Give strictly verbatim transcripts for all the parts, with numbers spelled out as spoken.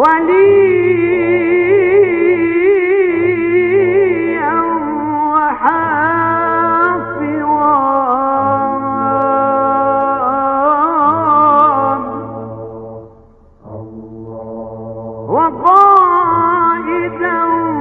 وليا وحافظا وقائدا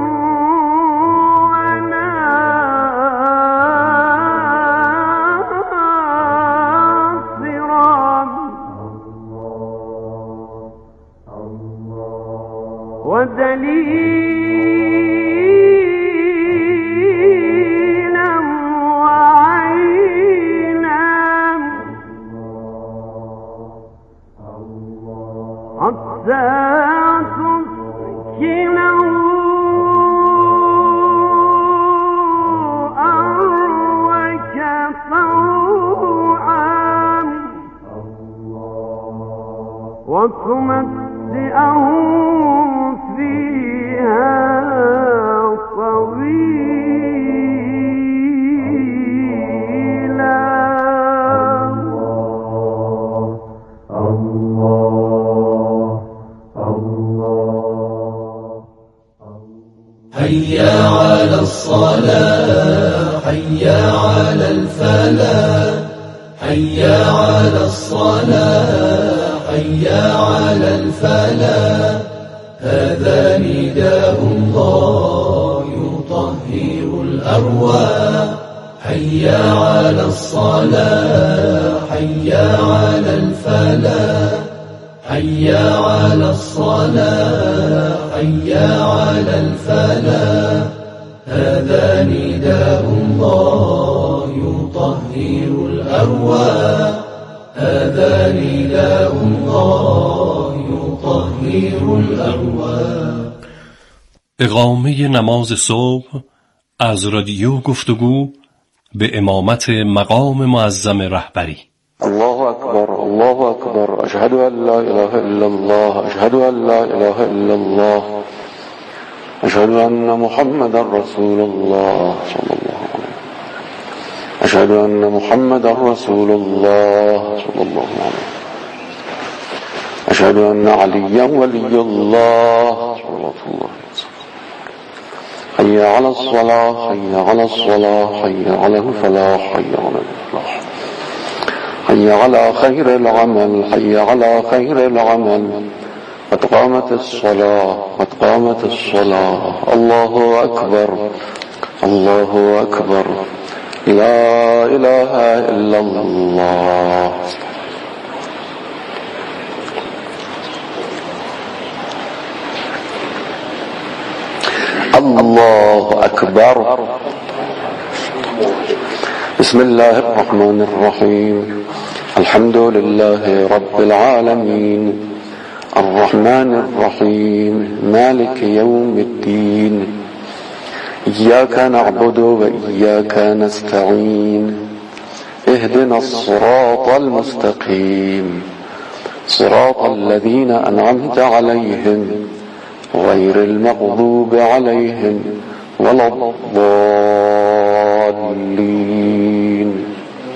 ودليلا وعينا حتى تسكنه أرضك طوعا وتمتعه فيها طويلا. الله الله حي على الصلاة حي على الفلاح حي على الصلاة حي على الفلاح هذا نداء الله يطهر الأرواح حي على الصلاة حي على الفلاح حي على الصلاة حي على الفلاح هذا نداء الله يطهر الأرواح هذا نداء الله يطهر الأرواح. اقامه نماز صبح از رادیو گفتگو به امامت مقام معظم رهبری. الله أكبر الله أكبر أشهد أن لا إله إلا الله أشهد أن لا إله إلا الله أشهد أن محمد رسول الله صلى الله عليه وسلم أشهد أن محمد رسول الله صلى الله عليه وسلم أشهد أن عليا ولي الله صلى الله عليه وسلم حي على الصلاة حي على الصلاة حي على الفلاح حي على الفلاح حي على خير العمل حي على خير العمل قد قامت الصلاة قد قامت الصلاة الله أكبر الله أكبر لا إله إلا الله. الله أكبر. بسم الله الرحمن الرحيم الحمد لله رب العالمين الرحمن الرحيم مالك يوم الدين إياك نعبد وإياك نستعين اهدنا الصراط المستقيم صراط الذين أنعمت عليهم غير المغضوب عليهم ولا الضالين.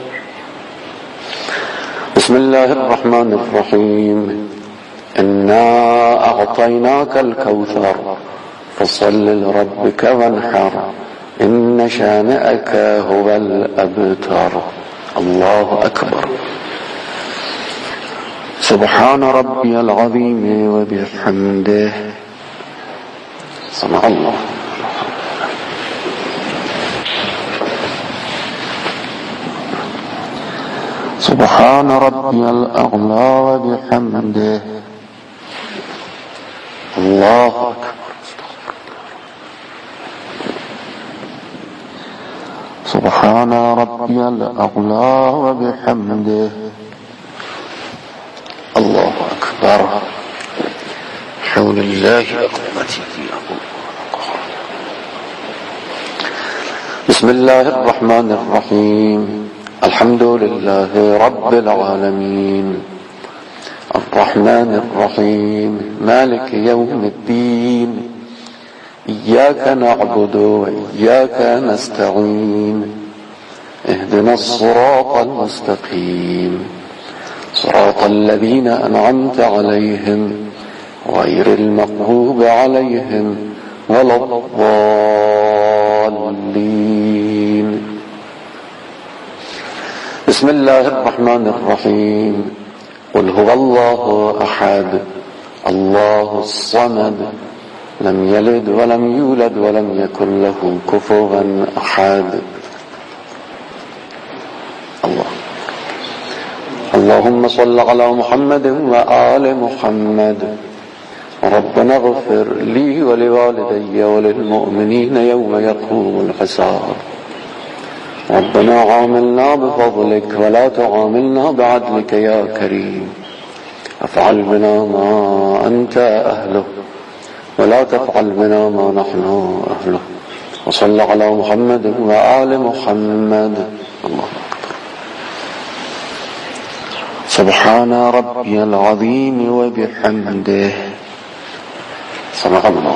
بسم الله الرحمن الرحيم إنا أعطيناك الكوثر فصل لربك وانحر إن شانئك هو الأبتر. الله أكبر. سبحان ربي العظيم وبحمده سمع الله. سبحان ربي الأعلى وبحمده الله أكبر. سبحان ربي الأعلى وبحمده الله أكبر. حول الله قوتي. بسم الله الرحمن الرحيم الحمد لله رب العالمين الرحمن الرحيم مالك يوم الدين إياك نعبد وإياك نستعين اهدنا الصراط المستقيم صراط الذين أنعمت عليهم غير المغضوب عليهم ولا الضالين. بسم الله الرحمن الرحيم. قل هو الله أحد الله الصمد لم يلد ولم يولد ولم يكن له كفوا أحد. الله اللهم صل على محمد وآل محمد. ربنا اغفر لي ولوالدي وللمؤمنين يوم يقوم الحساب. ربنا عاملنا بفضلك ولا تعاملنا بعدلك يا كريم. افعل بنا ما أنت أهله ولا تفعل بنا ما نحن أهله. وصل على محمد وآل محمد. الله سبحان ربي العظيم وبحمده. صدق الله.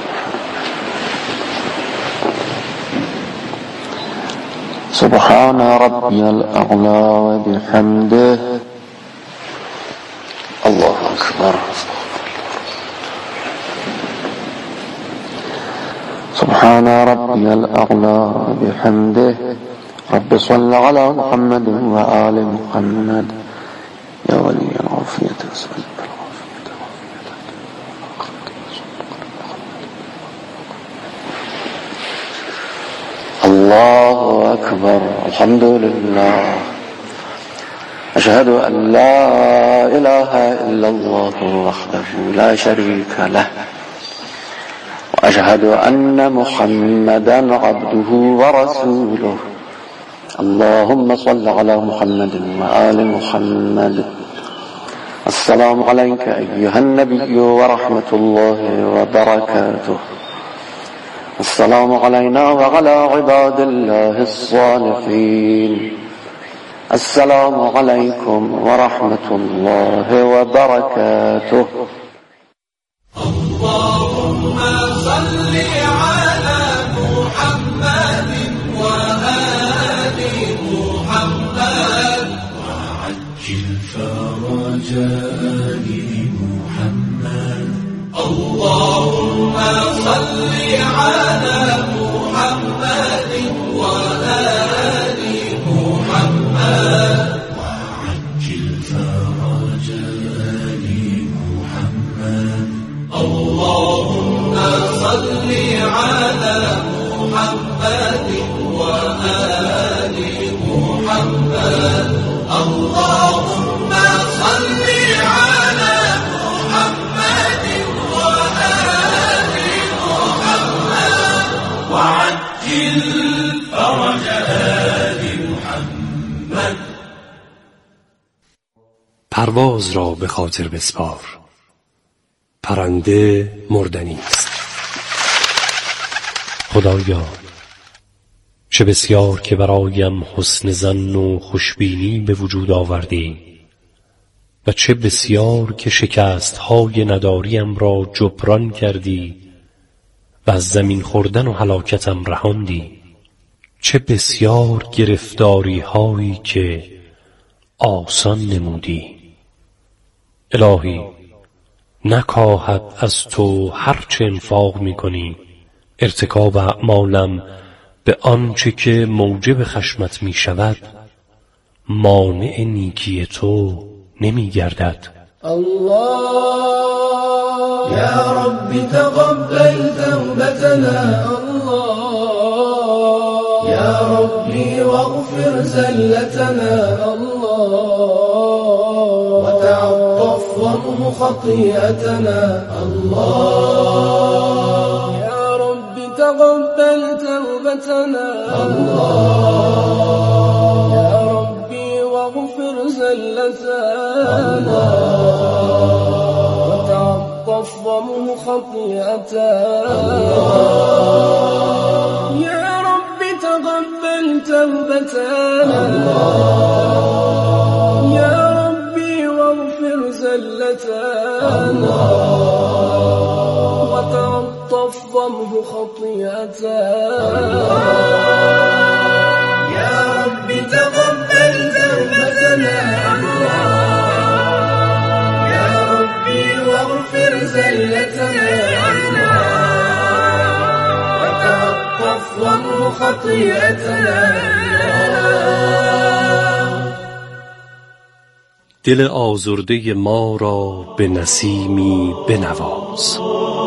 سبحان ربي الأعلى وبحمده. الله أكبر. سبحان ربي الأعلى وبحمده. رب صل على محمد وآل محمد. يا ولي العافية أسألك الله أكبر. الحمد لله. أشهد أن لا إله إلا الله وحده لا شريك له وأشهد أن محمدا عبده ورسوله. اللهم صل على محمد وآل محمد. السلام عليك أيها النبي ورحمة الله وبركاته. السلام علينا وعلى عباد الله الصالحين. السلام عليكم ورحمة الله وبركاته. اللهم صل على محمد وآل محمد وعجل فرج آل محمد. اللهم صل على محمد وآل محمد وعجل فرج آل محمد. اللهم صل على محمد وآل محمد. اللهم صل على محمد وآل محمد وعجل فرج آل محمد. پرواز را به خاطر بسپار، پرنده مردنی است. خدایا چه بسیار که برایم حسن ظن و خوشبینی به وجود آوردی و چه بسیار که شکست های نداریم را جبران کردی و از زمین خوردن و هلاکتم رهاندی. چه بسیار گرفتاری هایی که آسان نمودی. الهی نکاهد از تو هرچه انفاق می کنی ارتکاب اعمالم به آنچه که موجب خشمت می شود مانع نیکی تو نمی گردد. الله يا رب تقبل توبتنا. الله يا ربي واغفر زلتنا. الله وتعطف وامه خطيئتنا. الله يا رب تقبل توبتنا. الله يا ربي واغفر زلتنا. وتعطف وامه خطيئتنا. يا رب تقبل توبتنا. يا ربي واغفر زلتنا. وتعطف وامه خطيئتنا. يا رب تقبل توبتنا. يا ربي واغفر زلتنا. خطيئتنا. دل آزرده ما را به نسیمی بنواز.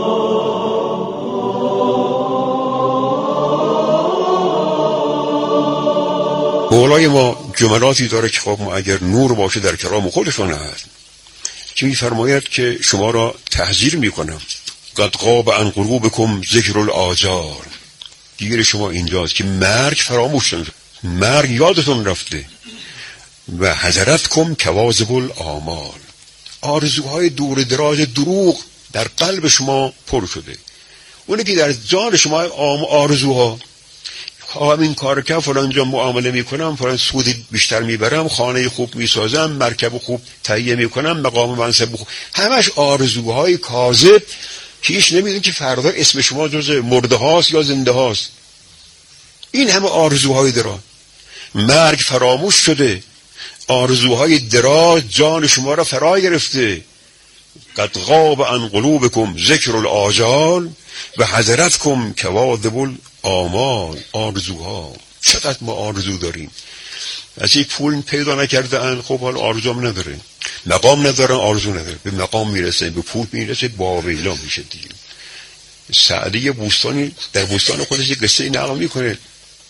مولای ما جملاتی داره که خب ما اگر نور باشه در کلام خودشون هست که می‌فرماید که شما را تحذیر میکنم قد غاب عن قلوبکم ذکر الآجال. گیر شما اینجاست که مرگ فراموش شد، مرگ یادتون رفته. و حضرتکم کواذب الآمال، آرزوهای دور دراز دروغ در قلب شما پر شده. اونه که در جان شما آرزوها خواهم این کار که فلان جا معامله میکنم، فلان سود بیشتر میبرم، خانه خوب میسازم، مرکب خوب تهیه میکنم، مقام منصب خوب، همش آرزوهای کاذب که هیچ نمیدونی که فردا اسم شما جز مرده هاست یا زنده هاست. این همه آرزوهای دراز، مرگ فراموش شده، آرزوهای دراز جان شما را فرا گرفته. قد غاب عن قلوبکم ذکر الآجال و حضرتکم کواذب الآمال. آرزوها چقدر ما آرزو داریم، از این پول پیدا نکرده ان، خب حال آرزوام نداره، مقام ندارن آرزو نداره، به مقام میرسه، به پول میرسه، با ویلا میشه دیگه. سعدی بوستانی در بوستان خودش یک قصه نقل میکنه،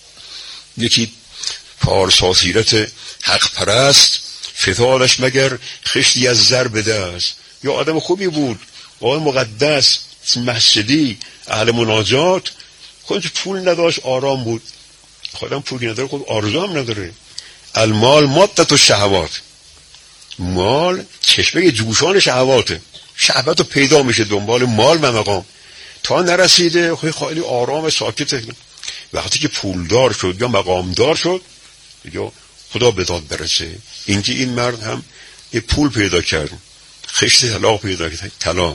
یکی پارسا سیرت حق پرست فتادش مگر خشتی از زر به دست. یا آدم خوبی بود، آدم مقدس، مسجدی، اهل مناجات، خودش پول نداشت، آرام بود. خودم پولی نداره، خود آرزو هم نداره. المال مادت و شهوات، مال چشمه جوشان شهواته، شهوت رو پیدا میشه دنبال مال و مقام، تا نرسیده خیلی آرام ساکته. وقتی که پولدار شد یا مقامدار شد یا خدا به داد برسه. اینکه این مرد هم یه پول پیدا کرد، خشت طلا پیدا کرد، طلا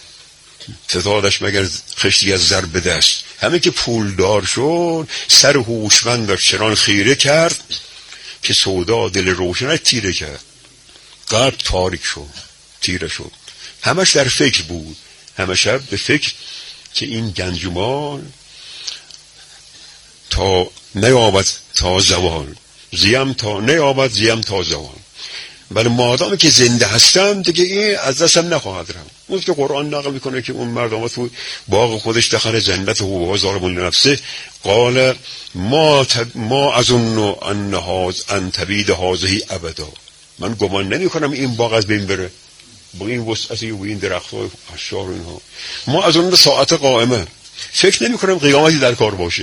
فتادش مگر خشتی از زر به دست. همه که پولدار شد سر هوشمند چنان خیره کرد که سودا دل روشنش تیره کرد. قلب تاریک شد، تیره شد. همش در فکر بود، همه شب به فکر که این گنج و مال تا نیابد تا زوال، زیم تا نیابد زیم تا زوال. ولی مادامی که زنده هستم دیگه این از دستم نخواهد رفت. اون که قرآن نقل میکنه که اون مردم تو باغ خودش دخل جنت و ظالم لنفسه قال ما تب ما اظن ان هاذ ان تبید هذه ابدا. من گمان نمیکنم این باغ از بین بره با این وسعتی و این درخت‌های اشجار و اینها. ما از اون ساعت قائمه، فکر نمیکنم قیامتی در کار باشه.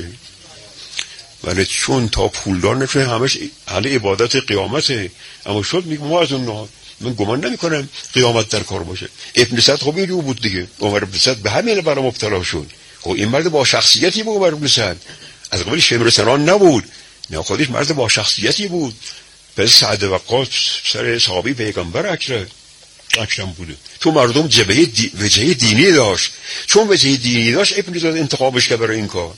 ولی چون تا پولدار نشه همش اهل عبادت قیامته، اما شد میگه ما از اون، من گمان نمی کنم قیامت در کار باشه. ابن سعد خب اینجور بود دیگه، عمر ابن سعد به همین برای مبتلا شد. خب این مرد با شخصیتی بود، عمر ابن سعد از قبل شمر سنان نبود، نه خودش مرد با شخصیتی بود. پس سعد وقاص سر صحابی پیغمبر اکرم اکرم بوده. تو مردم جبهه دی... وجهه دینی داشت، چون وجهه دینی داشت ابن سعد انتخابش کرد برای این کار.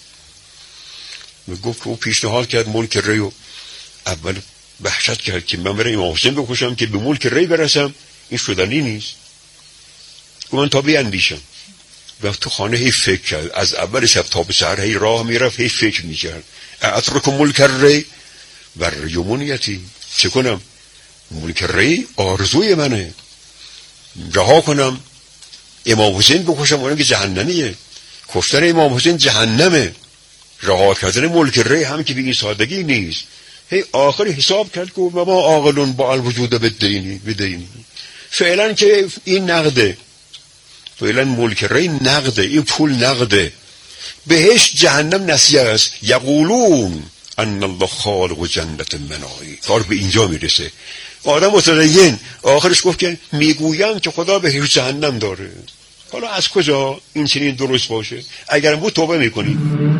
گفت او پیشنهاد کرد ملک ری، و اول وحشت کرد که من برای امام حسین بکشم که به ملک ری برسم، این شدنی نیست. گفت من تا بیاندیشم. و تو خانه هی فکر کرد، از اول شب تا به سحر هی راه میرفت، هی فکر میکرد اترک ملک ری و ریمونیتی، چه کنم؟ ملک ری آرزوی منه، رها کنم امام حسین بکشم، اونم که جهنمیه، کشتن امام حسین جهنمه، رها کردن ملک ری هم که به این سادگی نیست. هی آخری حساب کرد که ما عاقلون با الوجود بدینی بدینی فعلا که این نقده، فعلا ملک ری نقده، این پول نقده، بهش جهنم نسیه است. یقولون ان الله خالق جنت مناعی. کار به اینجا میرسه. آدم متدین آخرش گفت که میگویم که خدا بهش جهنم داره. حالا از کجا این چنین درست باشه؟ اگر بود توبه میکنی.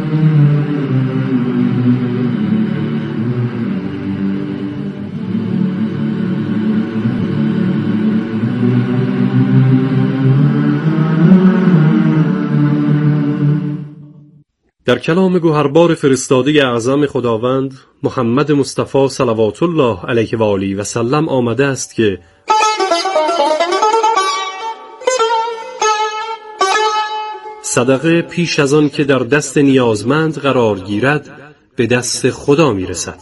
در کلام گوهربار فرستاده اعظم خداوند محمد مصطفی صلوات الله علیه و آله و سلم آمده است که صدقه پیش از آن که در دست نیازمند قرار گیرد به دست خدا می رسد.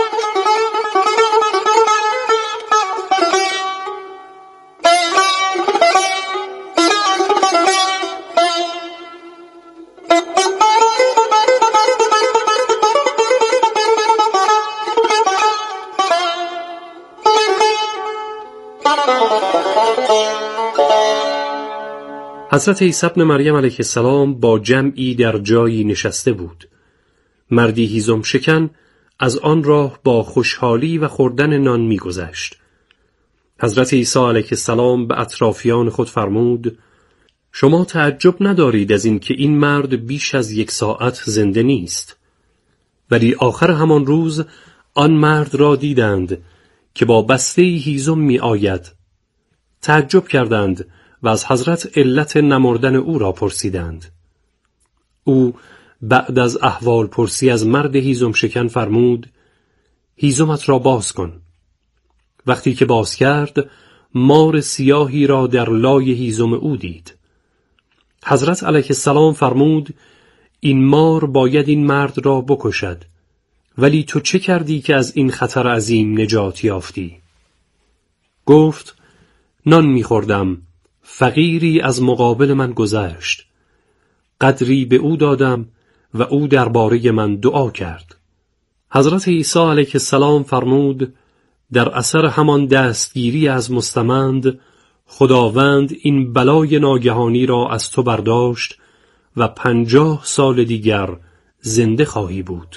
حضرت عیسی ابن مریم علیه السلام با جمعی در جایی نشسته بود. مردی هیزم شکن از آن راه با خوشحالی و خوردن نان می‌گذشت. حضرت عیسی علیه السلام به اطرافیان خود فرمود: شما تعجب ندارید از این که این مرد بیش از یک ساعت زنده نیست. ولی آخر همان روز آن مرد را دیدند که با بسته هیزم می آید. تعجب کردند و از حضرت علت نمردن او را پرسیدند. او بعد از احوال پرسی از مرد هیزم شکن فرمود: هیزمت را باز کن. وقتی که باز کرد، مار سیاهی را در لای هیزم او دید. حضرت علیه السلام فرمود: این مار باید این مرد را بکشد، ولی تو چه کردی که از این خطر عظیم نجات یافتی؟ گفت: نان می‌خوردم، فقیری از مقابل من گذشت. قدری به او دادم و او درباره من دعا کرد. حضرت عیسی علیه السلام فرمود: در اثر همان دستگیری از مستمند، خداوند این بلای ناگهانی را از تو برداشت و پنجاه سال دیگر زنده خواهی بود.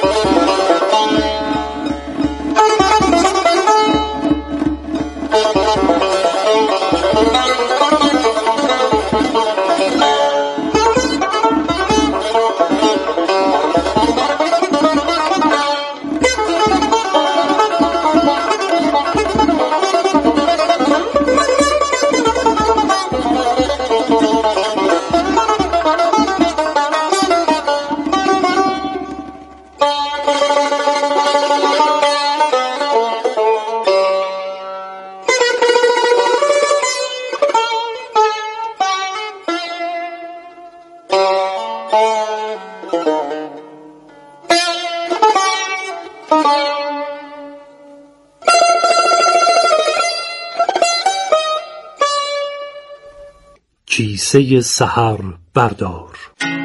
کیسه سحر بردار.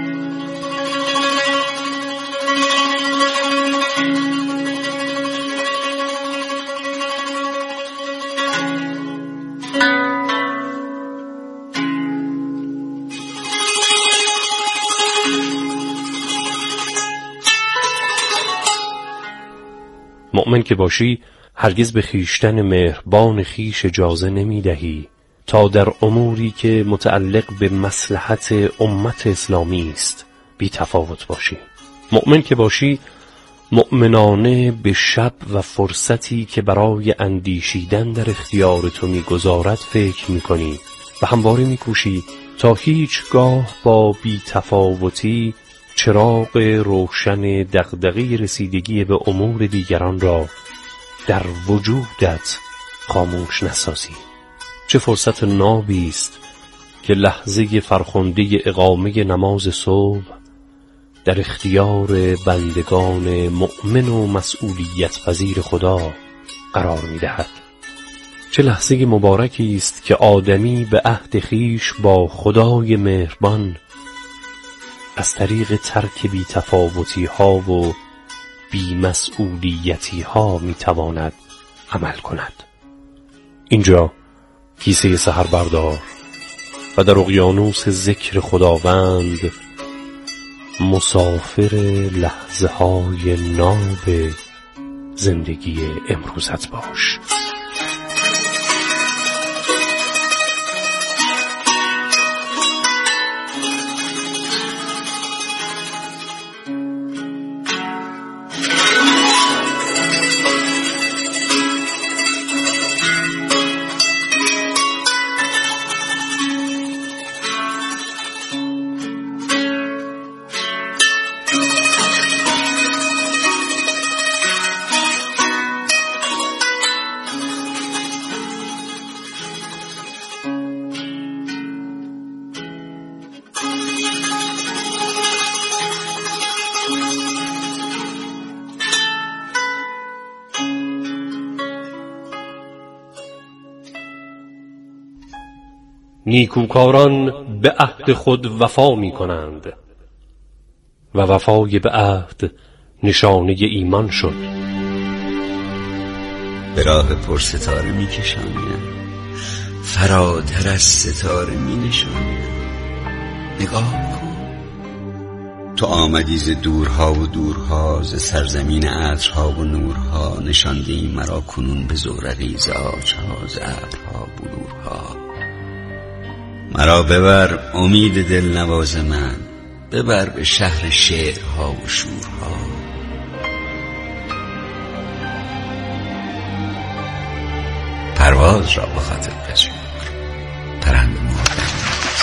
مؤمن که باشی هرگز به خیشتن مهربان خیش اجازه نمی دهی تا در اموری که متعلق به مصلحت امت اسلامی است بی تفاوت باشی. مؤمن که باشی مؤمنانه به شب و فرصتی که برای اندیشیدن در اختیار تو می‌گذارد فکر می‌کنی و همواره می‌کوشی تا هیچگاه با بی تفاوتی چراغ روشن دغدغه رسیدگی به امور دیگران را در وجودت خاموش نسازی. چه فرصت نابی است که لحظه فرخنده اقامه نماز صبح در اختیار بندگان مؤمن و مسئولیت پذیر خدا قرار می دهد. چه لحظه مبارکی است که آدمی به عهد خویش با خدای مهربان از طریق ترک بی تفاوتی ها و بی مسئولیتی ها می تواند عمل کند. اینجا کیسه سحر بردار و در اقیانوس ذکر خداوند مسافر لحظه های ناب زندگی امروزت باش. نیکوکاران به عهد خود وفا می کنند و وفای به عهد نشانه ایمان شد. به راه پرستاره می کشانیم، فراتر از ستاره می نشانیم. نگاه کن، تو آمدی ز دورها و دورها، ز سرزمین عطرها و نورها، نشاندی مرا کنون به زهره‌ای ز آجها، ز ابرها بلورها. مرا ببر امید دلنواز من، ببر به شهر شعرها و شورها. پرواز را به خاطر بسپار، پرنده مردن.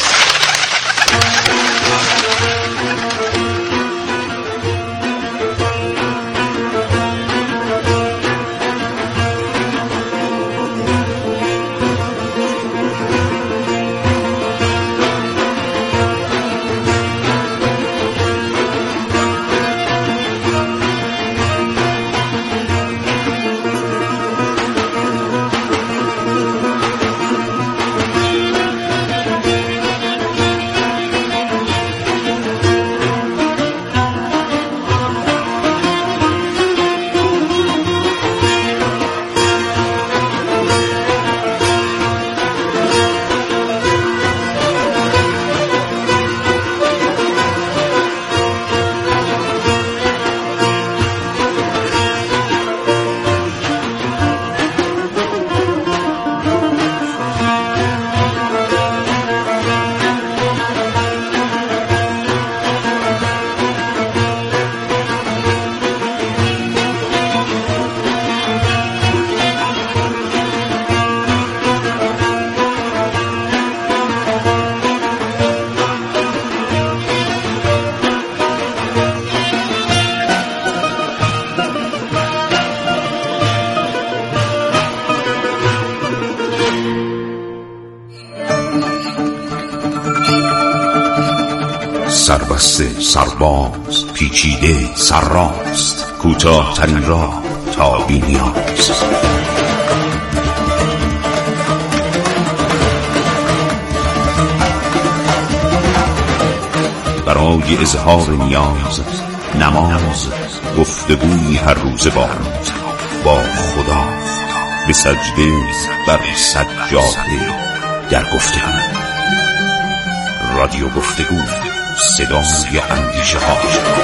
سربسته سرباز پیچیده سرراست، کوتاه ترین راه تا بی نیاز. برای اظهار نیاز نماز، گفتگوی هر روز با با خدا، به سجده بر سجاده در گفتگو. رادیو گفتگو، صدای اندیشه ها.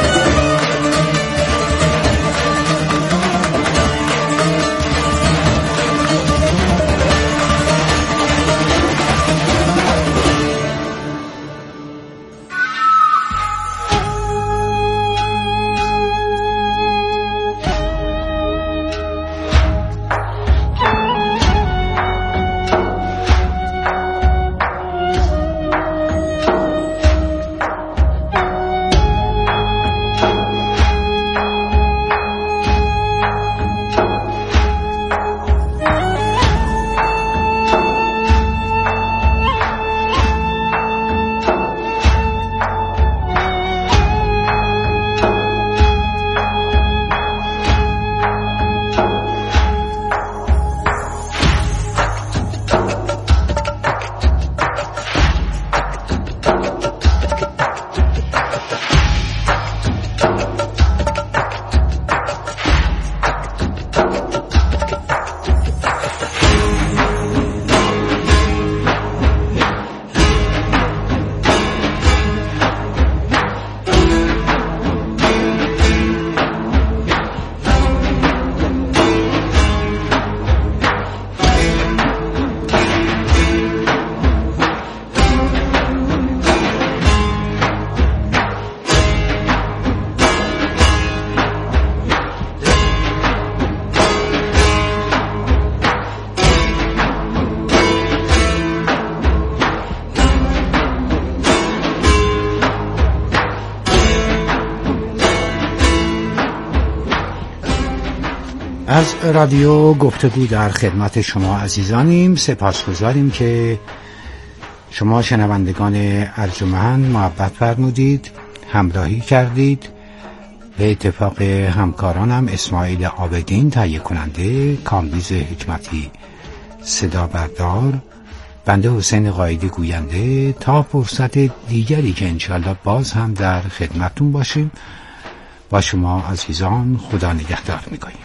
از رادیو گفتگو در خدمت شما عزیزانیم. سپاسگزاریم که شما شنوندگان ارجمند محبت فرمودید، همراهی کردید. به اتفاق همکارانم اسماعیل عابدین تهیه کننده، کامبیز حکمتی صدا بردار بنده حسین قایدی گوینده تا فرصت دیگری که انشالله باز هم در خدمتون باشیم با شما عزیزان خدا نگهدار میگوییم.